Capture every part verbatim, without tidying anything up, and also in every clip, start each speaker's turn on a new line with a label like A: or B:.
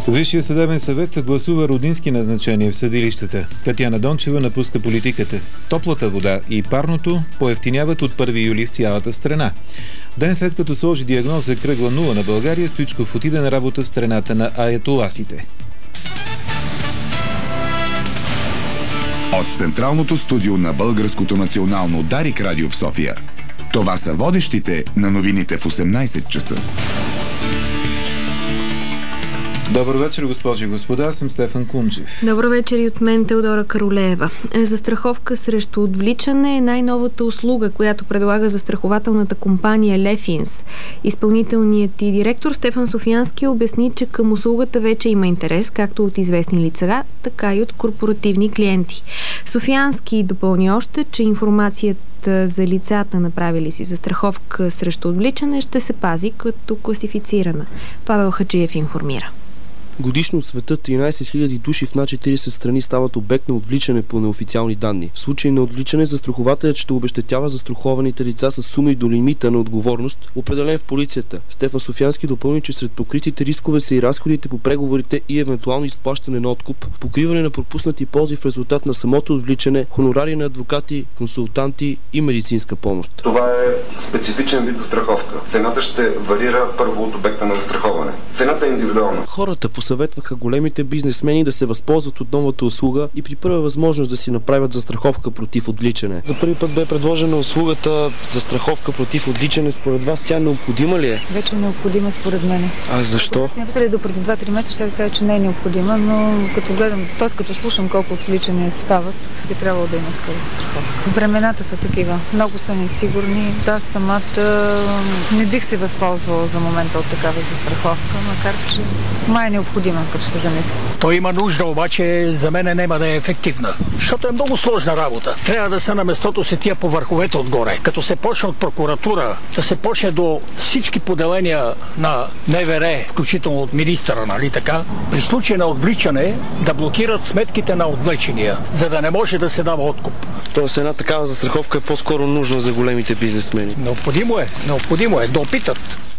A: Висшия съдебен съвет гласува родински назначения в съдилищата. Татяна Дончева напуска политиката. Топлата вода и парното поевтиняват от първи юли в цялата страна. Ден след като сложи диагноза кръгла нула на България, Стоичков отиде на работа в страната на аятоласите.
B: От централното студио на Българското национално Дарик радио в София. Това са водещите на новините в осемнайсет часа.
A: Добър вечер, госпожи и господа. Аз съм Стефан Кунчев.
C: Добър вечер и от мен, Теодора Каролеева. Застраховка срещу отвличане е най-новата услуга, която предлага застрахователната компания Лефинс. Изпълнителният и директор Стефан Софиянски обясни, че към услугата вече има интерес, както от известни лица, така и от корпоративни клиенти. Софиянски допълни още, че информацията за лицата, направили си застраховка срещу отвличане, ще се пази като класифицирана. Павел Хаджиев информира.
D: Годишно в света тринайсет хиляди души в над четирийсет страни стават обект на отвличане по неофициални данни. В случай на отвличане, застрахователят ще обезщетява застрахованите лица с суми до лимита на отговорност, определен в полицията. Стефан Софиянски допълни, че сред покритите рискове са и разходите по преговорите и евентуално изплащане на откуп, покриване на пропуснати ползи в резултат на самото отвличане, хонорари на адвокати, консултанти и медицинска помощ.
E: Това е специфичен вид застраховка. Цената ще варира първо от обекта на застраховане. Цената е индивидуална.
D: Хората посъветваха големите бизнесмени да се възползват от новата услуга и при първа възможност да си направят застраховка против отвличане.
F: За първи път бе предложена услугата застраховка против отвличане. Според вас тя необходима ли е?
G: Вече е необходима според мен.
F: А защо?
G: Не питали до преди два-три месеца, ще да кажа, че не е необходима, но като гледам, т.е. като слушам колко отвличания стават, би трябвало да има такава застраховка. Времената са такива. Много са несигурни. Да, самата не бих се възползвала за момента от такава застраховка, макар че май е необходима, като се замисля.
H: Той има нужда, обаче за мен няма да е ефективна, защото е много сложна работа. Трябва да са на местото си тия по върховете отгоре. Като се почне от прокуратура, да се почне до всички поделения на МВР, включително от министъра, нали така, при случай на отвличане да блокират сметките на отвлечения, за да не може да се дава откуп.
F: Тоест една такава застраховка е по-скоро нужна за големите бизнесмени.
H: Необходимо е, необходимо е да опитат.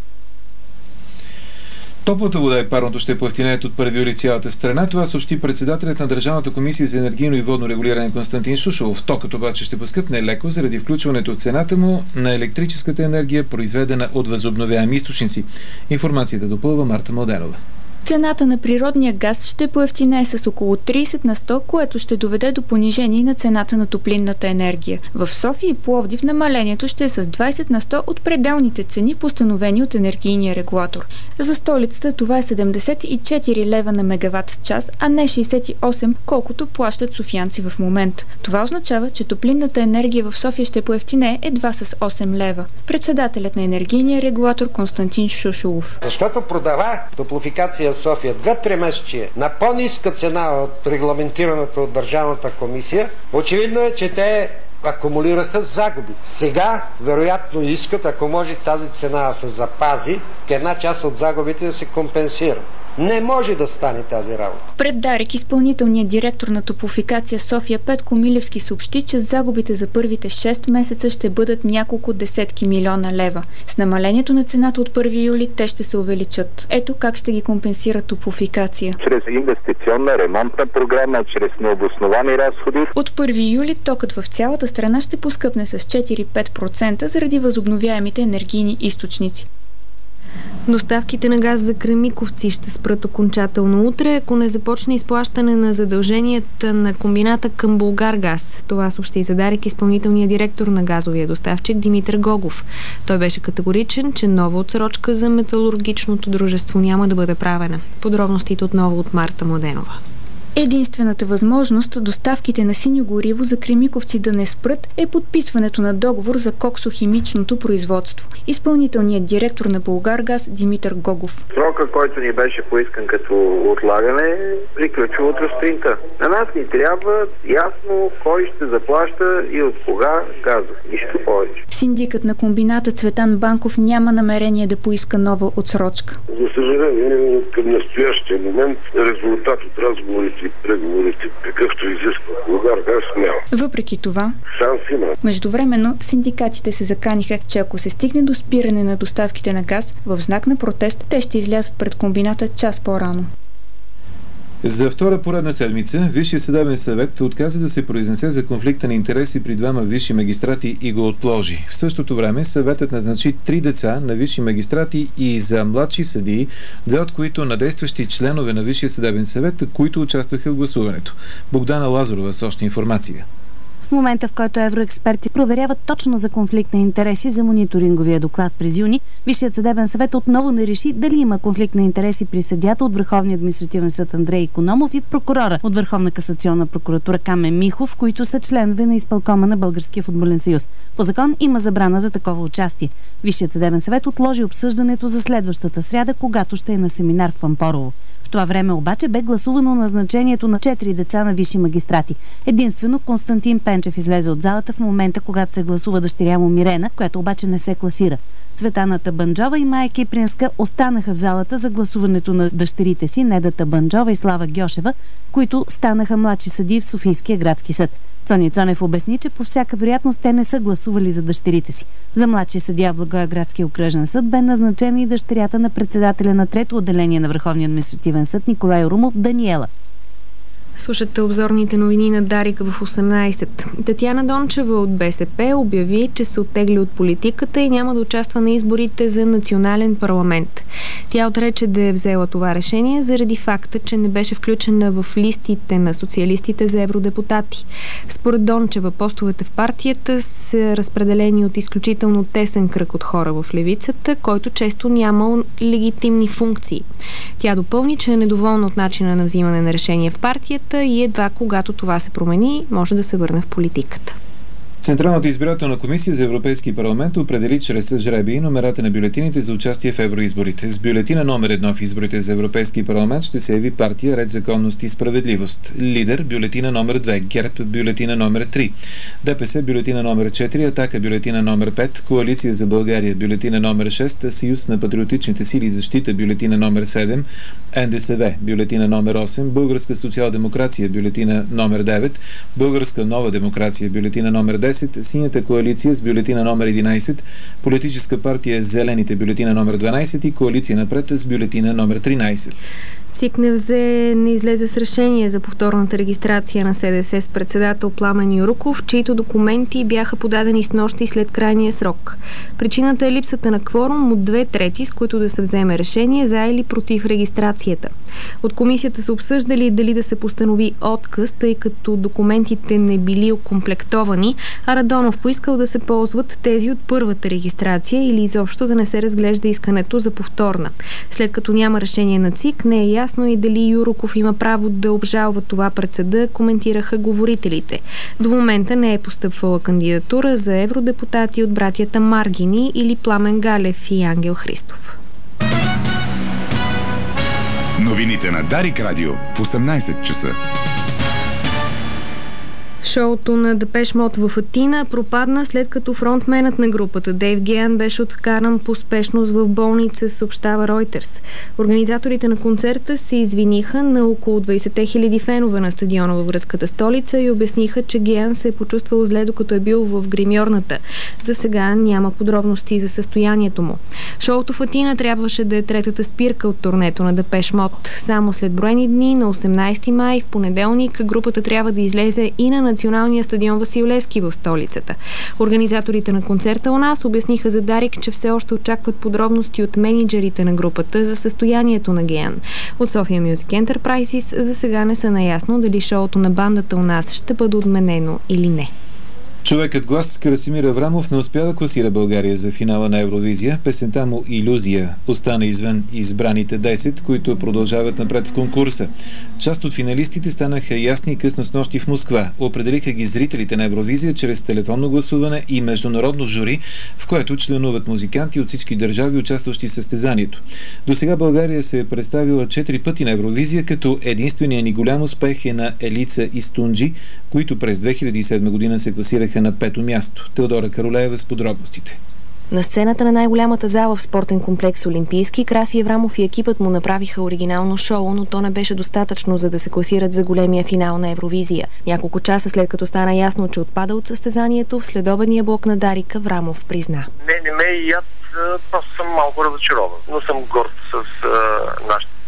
A: Топлата вода и парното ще поевтинеят от първи юли цялата страна. Това съобщи председателят на Държавната комисия за енергийно и водно регулиране Константин Шушулов. Токът обаче ще поскъпне леко заради включването в цената му на електрическата енергия, произведена от възобновяеми източници. Информацията допълва Марта Младенова.
I: Цената на природния газ ще поевтинее с около трийсет на сто, което ще доведе до понижение на цената на топлинната енергия. В София и Пловдив намалението ще е с двайсет на сто от пределните цени, постановени от енергийния регулатор. За столицата това е седемдесет и четири лева на мегаватт час, а не шейсет и осем, колкото плащат софиянци в момента. Това означава, че топлинната енергия в София ще поевтинее едва с осем лева. Председателят на енергийния регулатор Константин Шушулов.
J: Защото продава Топлофикация София две-три месече на по-ниска цена от регламентираната от Държавната комисия, очевидно е, че те акумулираха загуби. Сега, вероятно искат, ако може тази цена да се запази, една част от загубите да се компенсират. Не може да стане тази работа.
I: Пред Дарик изпълнителният директор на Топлофикация София Петко Милевски съобщи, че загубите за първите шест месеца ще бъдат няколко десетки милиона лева. С намалението на цената от първи юли те ще се увеличат. Ето как ще ги компенсира Топлофикация.
K: Чрез инвестиционна ремонтна програма, чрез необосновани разходи.
I: От първи юли токът в цялата страна ще поскъпне с четири-пет процента заради възобновяемите енергийни източници.
C: Доставките на газ за Кремиковци ще спрат окончателно утре, ако не започне изплащане на задълженията на комбината към Булгаргаз. Това съобщи за Дарик изпълнителният директор на газовия доставчик Димитър Гогов. Той беше категоричен, че нова отсрочка за металургичното дружество няма да бъде правена. Подробностите отново от Марта Младенова.
I: Единствената възможност доставките на синьо гориво за Кремиковци да не спрат е подписването на договор за коксохимичното производство. Изпълнителният директор на Булгаргаз Димитър Гогов.
K: Срока, който ни беше поискан като отлагане, приключва утре сутринта. На нас ни трябва ясно кой ще заплаща и от кога газов. Нищо повече.
I: Синдикът на комбината Цветан Банков няма намерение да поиска нова отсрочка.
L: За съжаление, към настоящия момент резултат от разговорите и преговорите, какъвто изисква Булгаргаз, няма.
I: Въпреки това,
L: шанс има.
I: Междувременно синдикатите се заканиха, че ако се стигне до спиране на доставките на газ, в знак на протест те ще излязат пред комбината час по-рано.
A: За втора поредна седмица Висшия съдебен съвет отказа да се произнесе за конфликта на интереси при двама висши магистрати и го отложи. В същото време съветът назначи три деца на висши магистрати и за младши съдии, две от които на действащи членове на Висшия съдебен съвет, които участваха в гласуването. Богдана Лазарова с още информация.
M: В момента, в който евроексперти проверяват точно за конфликт на интереси за мониторинговия доклад през юни, Висшият съдебен съвет отново не реши дали има конфликт на интереси при съдията от Върховния административен съд Андрей Икономов и прокурора от Върховна касационна прокуратура Камен Михов, които са членове на изпълкома на Българския футболен съюз. По закон има забрана за такова участие. Висшият съдебен съвет отложи обсъждането за следващата сряда, когато ще е на семинар в Пампорово. В това време обаче бе гласувано назначението на четири деца на висши магистрати. Единствено Константин Пенчев излезе от залата в момента, когато се гласува дъщеря му Мирена, която обаче не се класира. Цветана Табанджова и Майя Кипринска останаха в залата за гласуването на дъщерите си Неда Табанджова и Слава Гьошева, които станаха младши съдии в Софийския градски съд. Цони Цонев обясни, че по всяка вероятност те не са гласували за дъщерите си. За младши съдия в Благоевградския окръжен съд бе назначена и дъщерята на председателя на трето отделение на Върховния административен съд Николай Румов, Даниела.
C: Слушате обзорните новини на Дарик в осемнайсет. Татяна Дончева от БСП обяви, че се оттегли от политиката и няма да участва на изборите за национален парламент. Тя отрече да е взела това решение заради факта, че не беше включена в листите на социалистите за евродепутати. Според Дончева, постовете в партията са разпределени от изключително тесен кръг от хора в левицата, който често нямал легитимни функции. Тя допълни, че е недоволна от начина на взимане на решения в партията и едва когато това се промени, може да се върне в политиката.
A: Централната избирателна комисия за Европейски парламент определи чрез жребий номерата на бюлетините за участие в евроизборите. С бюлетина номер едно в изборите за Европейски парламент ще се яви партия Ред, законност и справедливост. Лидер бюлетина номер две, ГЕРБ бюлетина номер три, ДПС бюлетина номер четири, Атака бюлетина номер пет, Коалиция за България бюлетина номер шест, Съюз на патриотичните сили и защита бюлетина номер седем, НДСВ бюлетина номер осем, Българска социал-демокрация бюлетина номер девет, Българска нова демокрация бюлетина номер десет, Синята коалиция с бюлетина номер единайсет, Политическа партия Зелените бюлетина номер дванайсет и Коалиция напред с бюлетина номер тринайсет.
C: ЦИК не взе, не излезе с решение за повторната регистрация на СДС с председател Пламен Юруков, чието документи бяха подадени снощи след крайния срок. Причината е липсата на кворум от две трети, с които да се вземе решение за или против регистрацията. От комисията са обсъждали дали да се постанови отказ, тъй като документите не били окомплектовани, а Радонов поискал да се ползват тези от първата регистрация или изобщо да не се разглежда искането за повторна. След като няма решение на ЦИК, не е ясно и дали Юруков има право да обжалва това пред съда, коментираха говорителите. До момента не е постъпвала кандидатура за евродепутати от братята Маргини или Пламен Галев и Ангел Христов.
B: Новините на Дарик Радио в осемнайсет часа.
C: Шоуто на Депеш Мод в Атина пропадна, след като фронтменът на групата Дейв Геан беше откаран по спешност в болница, съобщава Reuters. Организаторите на концерта се извиниха на около двайсет хиляди фенове на стадиона във гръцката столица и обясниха, че Геан се е почувствал зле, докато е бил в гримьорната. За сега няма подробности за състоянието му. Шоуто в Атина трябваше да е третата спирка от турнето на Депеш Мод. Само след броени дни, на осемнайсети май, в понеделник, групата трябва да излезе и на националния стадион Васил Левски в столицата. Организаторите на концерта у нас обясниха за Дарик, че все още очакват подробности от мениджърите на групата за състоянието на Геан. От София Music Enterprises за сега не са наясно дали шоуто на бандата у нас ще бъде отменено или не.
A: Човекът глас Красимир Аврамов не успя да класира България за финала на Евровизия. Песента му "Илюзия" остана извън избраните десет, които продължават напред в конкурса. Част от финалистите станаха ясни и късно снощи в Москва. Определиха ги зрителите на Евровизия чрез телефонно гласуване и международно жури, в което членуват музиканти от всички държави, участващи в състезанието. До сега България се е представила четири пъти на Евровизия, като единственият ни голям успех е на Елица и Стунджи, които през две хиляди и седма година се класираха на пето място. Теодора Каролеева с подробностите.
N: На сцената на най-голямата зала в спортен комплекс Олимпийски, Краси Аврамов и екипът му направиха оригинално шоу, но то не беше достатъчно, за да се класират за големия финал на Евровизия. Няколко часа след като стана ясно, че отпада от състезанието, в следобедния блок на Дарик Аврамов призна.
O: Не, не ме и яд, просто съм малко разочарован, но съм горд с а, нашата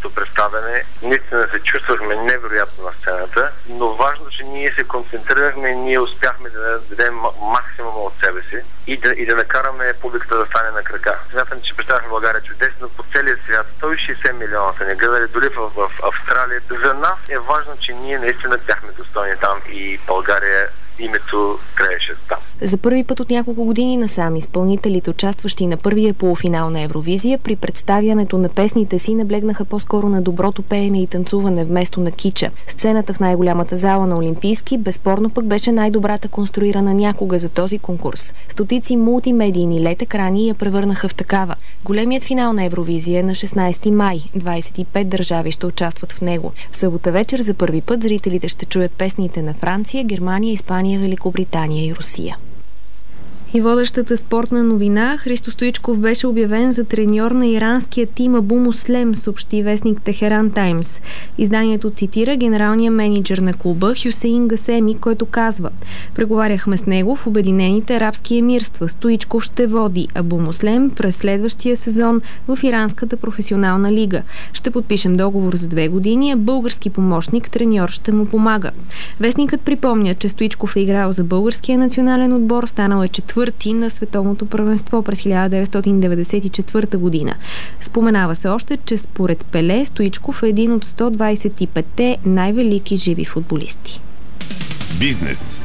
O: цялото представяне. Наистина се чувствахме невероятно на сцената, но важно, че ние се концентрирахме и ние успяхме да дадем максимума от себе си и да, и да накараме публиката да стане на крака. Смятам, че представяхме България чудесно по целия свят. сто и шейсет милиона са ни гледали, дори в, в Австралия. За нас е важно, че ние наистина бяхме достойни там и България името крееше там.
N: За първи път от няколко години насам изпълнителите, участващи на първия полуфинал на Евровизия, при представянето на песните си наблегнаха по-скоро на доброто пеене и танцуване вместо на кича. Сцената в най-голямата зала на Олимпийски безспорно пък беше най-добрата конструирана някога за този конкурс. Стотици мултимедийни лед екрани я превърнаха в такава. Големият финал на Евровизия е на шестнайсети май. двайсет и пет държави ще участват в него. В събота вечер за първи път зрителите ще чуят песните на Франция, Германия, Испания, Великобритания и Русия. И водещата спортна новина, Христо Стоичков беше обявен за треньор на иранския тим Абу Муслем, съобщи вестник Техеран Таймс. Изданието цитира генералния менеджер на клуба Хюсеин Гасеми, който казва: "Преговаряхме с него в Обединените арабски емирства. Стоичков ще води Абу Муслем през следващия сезон в иранската професионална лига. Ще подпишем договор за две години, а български помощник треньор ще му помага." Вестникът припомня, че Стоичков е играл за българския национален отбор, станал е четвърти на световното първенство през хиляда деветстотин деветдесет и четвърта година. Споменава се още, че според Пеле Стоичков е един от сто двайсет и петте най-велики живи футболисти.
B: Бизнес.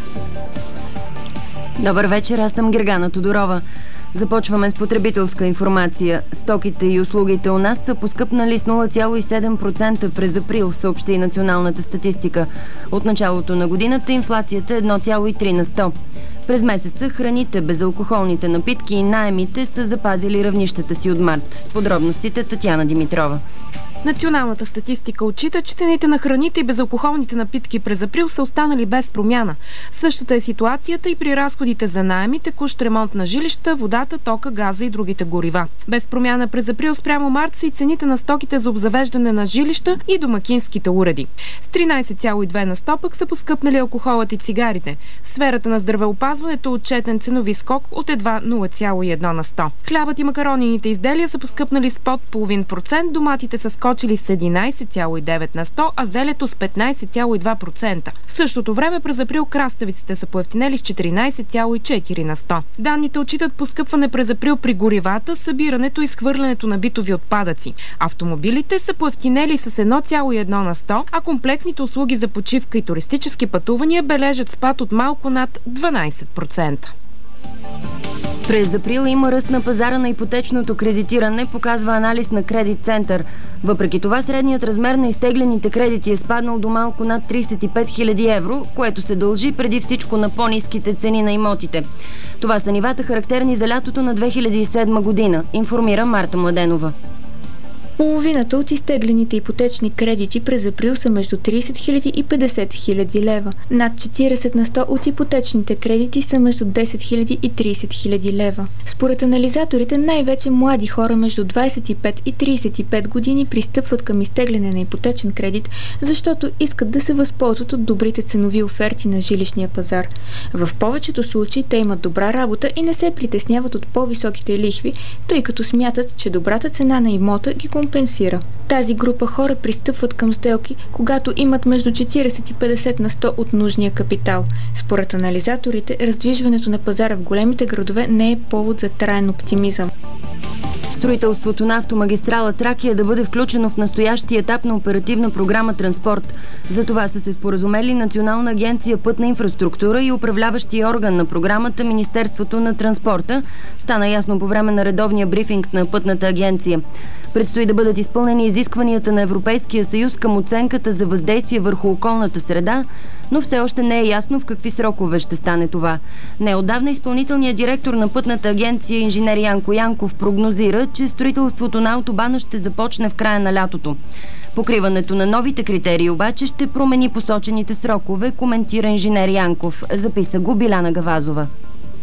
P: Добър вечер, аз съм Гергана Тодорова. Започваме с потребителска информация. Стоките и услугите у нас са поскъпнали с нула цяло и седем процента през април, съобщи националната статистика. От началото на годината инфлацията е едно цяло и три на сто. През месеца храните, безалкохолните напитки и наемите са запазили равнищата си от март. С подробностите Татяна Димитрова.
Q: Националната статистика отчита, че цените на храните и безалкохолните напитки през април са останали без промяна. Същата е ситуацията и при разходите за наеми, текущ ремонт на жилища, водата, тока, газа и другите горива. Без промяна през април спрямо март са и цените на стоките за обзавеждане на жилища и домакинските уреди. С тринайсет цяло и две на сто пък са поскъпнали алкохолът и цигарите. В сферата на здравеопазването отчетен ценови скок от едва нула цяло и едно на сто. Хлябът и макаронените изделия са поскъпнали с под половин процент, доматите са скочили с единайсет цяло и девет на сто, а зелето с петнайсет цяло и два процента. В същото време през април краставиците са поевтинели с четиринайсет цяло и четири на сто. Данните отчитат поскъпване през април при горивата, събирането и изхвърлянето на битови отпадъци. Автомобилите са поевтинели с едно цяло и едно на сто, а комплексните услуги за почивка и туристически пътувания бележат спад от малко над дванайсет процента.
P: През април има ръст на пазара на ипотечното кредитиране, показва анализ на Кредит Център. Въпреки това, средният размер на изтеглените кредити е спаднал до малко над трийсет и пет хиляди евро, което се дължи преди всичко на по-ниските цени на имотите. Това са нивата характерни за лятото на две хиляди и седма година, информира Марта Младенова.
I: Половината от изтеглените ипотечни кредити през април са между трийсет хиляди и петдесет хиляди лева. Над четирийсет на сто от ипотечните кредити са между десет хиляди и трийсет хиляди лева. Според анализаторите, най-вече млади хора между двайсет и пет и трийсет и пет години пристъпват към изтегляне на ипотечен кредит, защото искат да се възползват от добрите ценови оферти на жилищния пазар. В повечето случаи те имат добра работа и не се притесняват от по-високите лихви, тъй като смятат, че добрата цена на имота ги компенсира. Тази група хора пристъпват към сделки, когато имат между четирийсет и петдесет на сто от нужния капитал. Според анализаторите, раздвижването на пазара в големите градове не е повод за траен оптимизъм.
P: Строителството на автомагистрала Тракия да бъде включено в настоящия етап на оперативна програма Транспорт. За това са се споразумели Национална агенция Пътна инфраструктура и управляващия орган на програмата Министерството на транспорта. Стана ясно по време на редовния брифинг на Пътната агенция. Предстои да бъдат изпълнени изискванията на Европейския съюз към оценката за въздействие върху околната среда, но все още не е ясно в какви срокове ще стане това. Неотдавна изпълнителният директор на Пътната агенция инженер Янко Янков прогнозира, че строителството на автобана ще започне в края на лятото. Покриването на новите критерии обаче ще промени посочените срокове, коментира инженер Янков. Записа го Биляна Гавазова.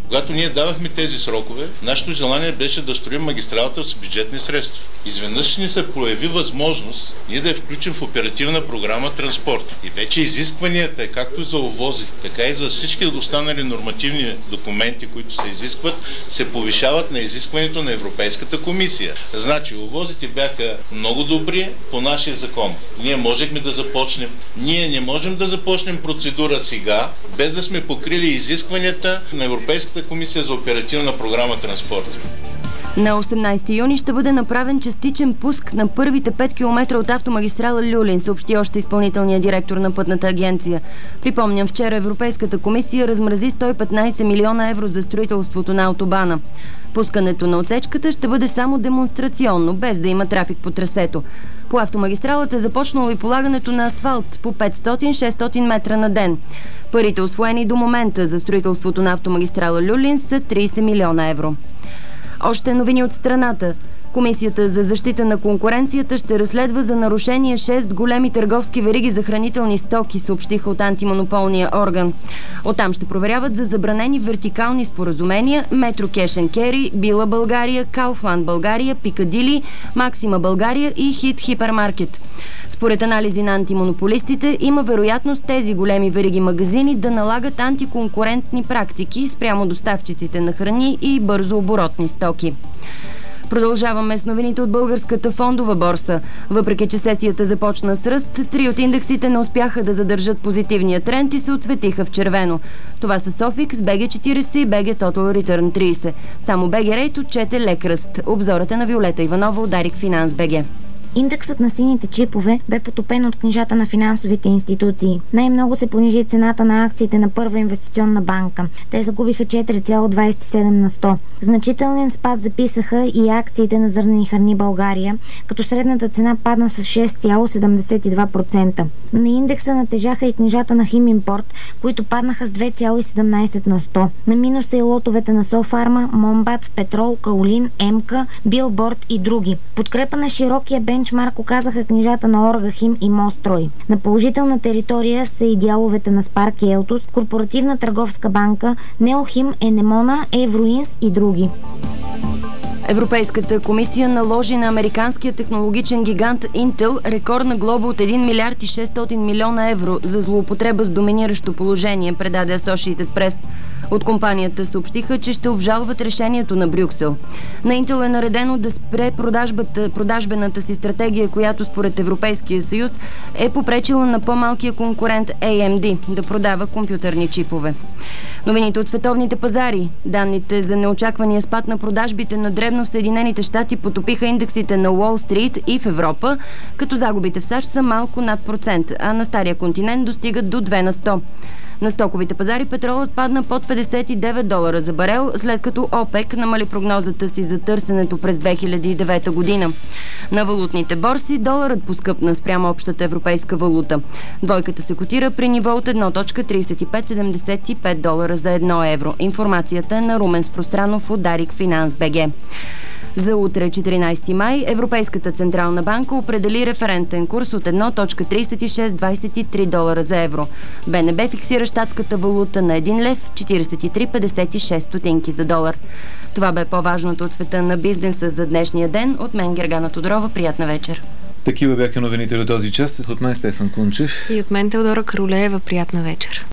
R: Когато ние давахме тези срокове, нашето желание беше да строим магистралата с бюджетни средства. Изведнъж ни се прояви възможност ние да я включим в оперативна програма транспорт. И вече изискванията, както за ОВОЗите, така и за всички останали нормативни документи, които се изискват, се повишават на изискването на Европейската комисия. Значи, ОВОЗите бяха много добри по нашия закон. Ние можехме да започнем. Ние не можем да започнем процедура сега, без да сме покрили изискванията на Европейската комисия за оперативна програма транспорт.
P: На осемнайсети юни ще бъде направен частичен пуск на първите пет километра от автомагистрала Люлин, съобщи още изпълнителният директор на Пътната агенция. Припомням, вчера Европейската комисия размрази сто и петнайсет милиона евро за строителството на автобана. Пускането на отсечката ще бъде само демонстрационно, без да има трафик по трасето. По автомагистралата е започнало и полагането на асфалт по петстотин-шестстотин метра на ден. Парите, усвоени до момента за строителството на автомагистрала Люлин, са трийсет милиона евро. Още новини от страната. Комисията за защита на конкуренцията ще разследва за нарушение шест големи търговски вериги за хранителни стоки, съобщиха от антимонополния орган. Оттам ще проверяват за забранени вертикални споразумения Метро Кеш енд Кери, Била България, Кауфланд България, Пикадили, Максима България и Хит Хипермаркет. Според анализи на антимонополистите, има вероятност тези големи вериги магазини да налагат антиконкурентни практики спрямо доставчиците на храни и бързооборотни стоки. Продължаваме с новините от българската фондова борса. Въпреки че сесията започна с ръст, три от индексите не успяха да задържат позитивния тренд и се отсветиха в червено. Това са Софикс, БГ четирийсет и БГ Total Return трийсет. Само БГ Рейт отчете лек ръст. Обзорът е на Виолета Иванова от Дарик Финанс БГ.
S: Индексът на сините чипове бе потопен от книжата на финансовите институции. Най-много се понижи цената на акциите на Първа инвестиционна банка. Те загубиха четири цяло двайсет и седем на сто. Значителен спад записаха и акциите на Зърнени храни България, като средната цена падна с шест цяло седемдесет и два процента. На индекса натежаха и книжата на Химимпорт, които паднаха с две цяло седемнайсет на сто. На минус са и лотовете на Софарма, Момбат, Петрол, Каолин, Емка, Билборд и други. Подкрепа на широкия бенчмарк оказаха книжата на Оргахим и Мострой. На положителна територия са и дяловете на Спарк и Елтус, Корпоративна търговска банка, Неохим, Енемона, Евроинс и други.
P: Европейската комисия наложи на американския технологичен гигант Intel рекордна глоба от един милиард и шестстотин милиона евро за злоупотреба с доминиращо положение, предаде Associated Press. От компанията съобщиха, че ще обжалват решението на Брюксел. На Intel е наредено да спре продажбената си стратегия, която според Европейския съюз е попречила на по-малкия конкурент Ей Ем Ди да продава компютърни чипове. Новините от световните пазари. Данните за неочаквания спад на продажбите на дребно в Съединените щати потопиха индексите на Уол Стрит и в Европа, като загубите в САЩ са малко над процент, а на стария континент достигат до две на сто. На стоковите пазари петролът падна под петдесет и девет долара за барел, след като ОПЕК намали прогнозата си за търсенето през две хиляди и девета година. На валутните борси доларът поскъпна спрямо общата европейска валута. Двойката се котира при ниво от едно цяло трийсет и пет седемдесет и пет долара за едно евро. Информацията е на Румен Спространов от Дарик Финанс БГ. За утре, четиринайсети май, Европейската централна банка определи референтен курс от едно цяло трийсет и шест двайсет и три долара за евро. Б Н Б фиксира щатската валута на един лев четирийсет и три петдесет и шест стотинки за долар. Това бе по-важното от света на бизнеса за днешния ден. От мен Гергана Тодорова. Приятна вечер.
A: Такива бяха новините до този час. От мен Стефан Кунчев.
C: И от мен Теодора Каролеева. Приятна вечер.